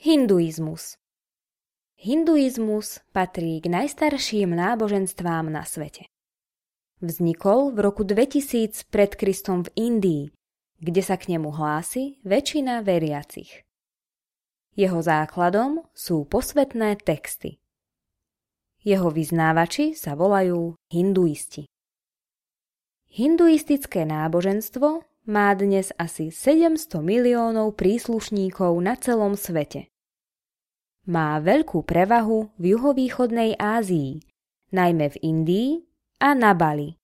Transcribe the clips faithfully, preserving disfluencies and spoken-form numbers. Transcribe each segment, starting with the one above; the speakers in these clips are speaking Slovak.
Hinduizmus. Hinduizmus patrí k najstarším náboženstvám na svete. Vznikol v roku dvetisíc pred Kristom v Indii, kde sa k nemu hlási väčšina veriacich. Jeho základom sú posvätné texty. Jeho vyznávači sa volajú hinduisti. Hinduistické náboženstvo má dnes asi sedemsto miliónov príslušníkov na celom svete. Má veľkú prevahu v juhovýchodnej Ázii, najmä v Indii a na Bali.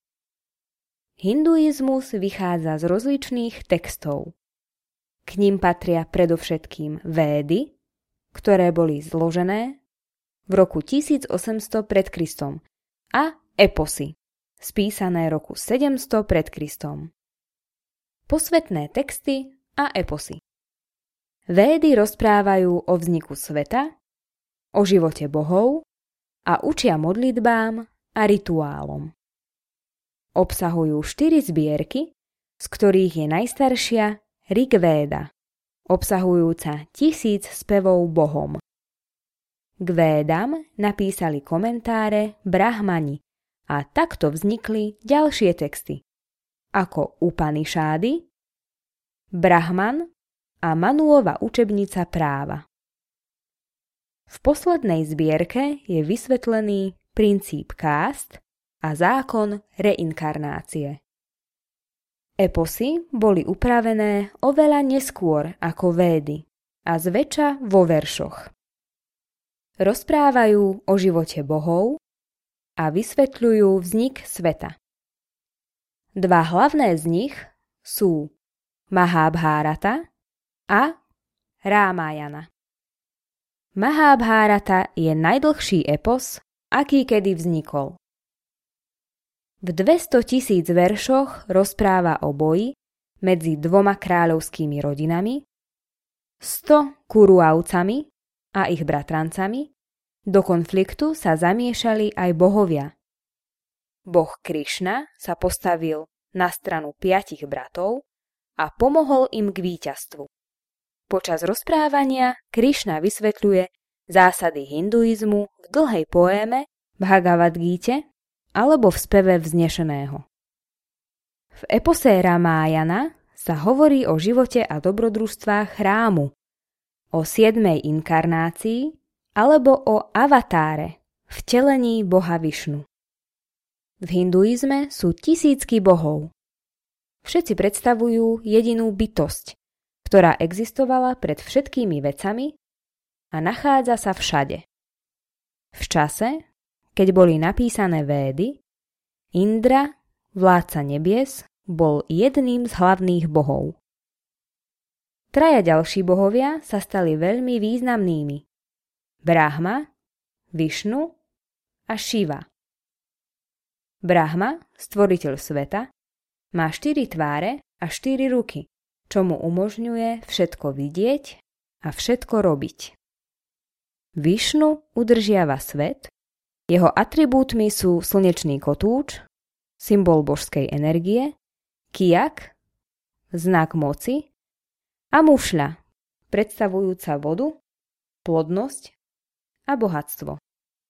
Hinduizmus vychádza z rozličných textov. K nim patria predovšetkým Védy, ktoré boli zložené v roku tisíc osemsto pred Kristom, a eposy, spísané roku sedemsto pred Kristom. Posvätné texty a eposy. Védy rozprávajú o vzniku sveta, o živote bohov a učia modlitbám a rituálom. Obsahujú štyri zbierky, z ktorých je najstaršia Rig Véda, obsahujúca tisíc spevov bohom. K Védam napísali komentáre Brahmani a takto vznikli ďalšie texty, ako Upanišády, Brahman a Manuova učebnica práva. V poslednej zbierke je vysvetlený princíp kást a zákon reinkarnácie. Eposy boli upravené oveľa neskôr ako Védy a zväčša vo veršoch. Rozprávajú o živote bohov a vysvetľujú vznik sveta. Dva hlavné z nich sú Mahabhárata a Rámájana. Mahabhárata je najdlhší epos, aký kedy vznikol. V dvestotisíc veršoch rozpráva o boji medzi dvoma kráľovskými rodinami, sto Kuruavcami a ich bratrancami. Do konfliktu sa zamiešali aj bohovia. Boh Krišna sa postavil na stranu piatich bratov a pomohol im k víťazstvu. Počas rozprávania Krišna vysvetľuje zásady hinduizmu v dlhej poéme Bhagavad Gíte alebo v speve vznešeného. V epose Ramájana sa hovorí o živote a dobrodružstvách chrámu, o siedmej inkarnácii alebo o avatáre, vtelení boha Višnu. V hinduizme sú tisícky bohov. Všetci predstavujú jedinú bytosť, ktorá existovala pred všetkými vecami a nachádza sa všade. V čase, keď boli napísané Védy, Indra, vládca nebies, bol jedným z hlavných bohov. Traja ďalší bohovia sa stali veľmi významnými. Brahma, Višnu a Šiva. Brahma, stvoriteľ sveta, má štyri tváre a štyri ruky, čo mu umožňuje všetko vidieť a všetko robiť. Višnu udržiava svet, jeho atribútmi sú slnečný kotúč, symbol božskej energie, kijak, znak moci, a mušľa, predstavujúca vodu, plodnosť a bohatstvo.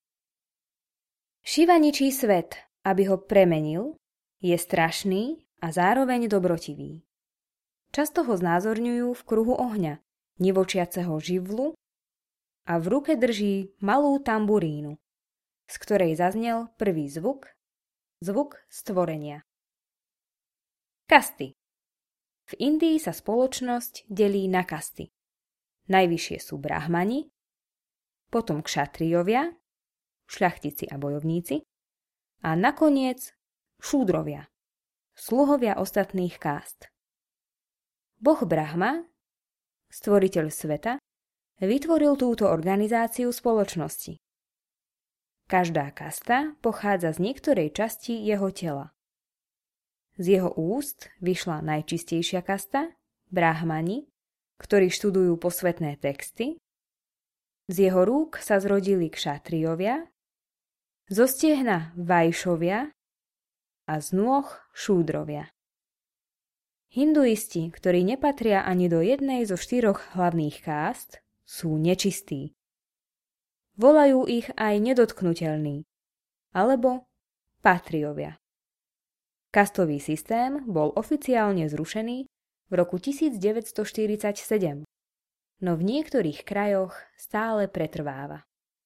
Šiva ničí svet, aby ho premenil, je strašný a zároveň dobrotivý. Často ho znázorňujú v kruhu ohňa, nivočiaceho živlu, a v ruke drží malú tamburínu, z ktorej zaznel prvý zvuk, zvuk stvorenia. Kasty. V Indii sa spoločnosť delí na kasty. Najvyššie sú brahmani, potom kšatrijovia, šľachtici a bojovníci, a nakoniec šúdrovia, sluhovia ostatných kást. Boh Brahma, stvoriteľ sveta, vytvoril túto organizáciu spoločnosti. Každá kasta pochádza z niektorej časti jeho tela. Z jeho úst vyšla najčistejšia kasta, brahmani, ktorí študujú posvätné texty. Z jeho rúk sa zrodili kšatrijovia, zo stiehna vajšovia a z nôh šúdrovia. Hinduisti, ktorí nepatria ani do jednej zo štyroch hlavných kást, sú nečistí. Volajú ich aj nedotknuteľní, alebo patriovia. Kastový systém bol oficiálne zrušený v roku tisícdeväťstoštyridsaťsedem, no v niektorých krajoch stále pretrváva.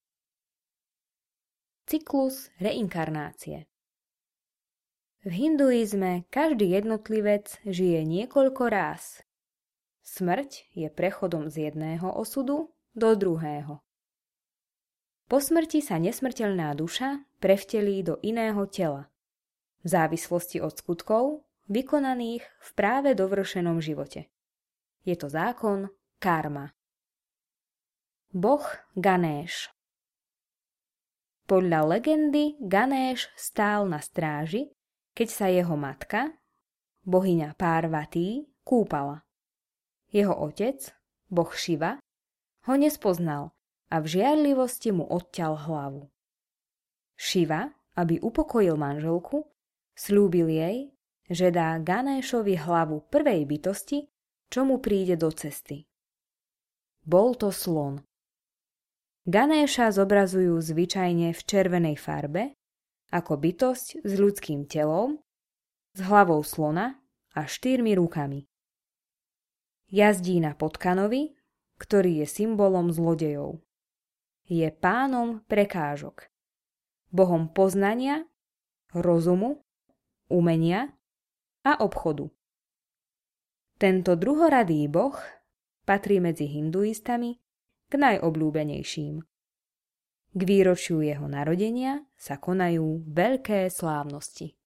Cyklus reinkarnácie. V hinduizme každý jednotlivec žije niekoľko ráz. Smrť je prechodom z jedného osudu do druhého. Po smrti sa nesmrteľná duša prevtelí do iného tela, v závislosti od skutkov vykonaných v práve dovršenom živote. Je to zákon karma. Boh Ganéš. Podľa legendy Ganéš stál na stráži, keď sa jeho matka, bohyňa Párvatí, kúpala. Jeho otec, boh Šiva, ho nespoznal a v žiarlivosti mu odťal hlavu. Šiva, aby upokojil manželku, sľúbil jej, že dá Ganéšovi hlavu prvej bytosti, čo mu príde do cesty. Bol to slon. Ganéša zobrazujú zvyčajne v červenej farbe, ako bytosť s ľudským telom, s hlavou slona a štyrmi rukami. Jazdí na potkanovi, ktorý je symbolom zlodejov. Je pánom prekážok, bohom poznania, rozumu, umenia a obchodu. Tento druhoradý boh patrí medzi hinduistami k najobľúbenejším. K výročiu jeho narodenia sa konajú veľké slávnosti.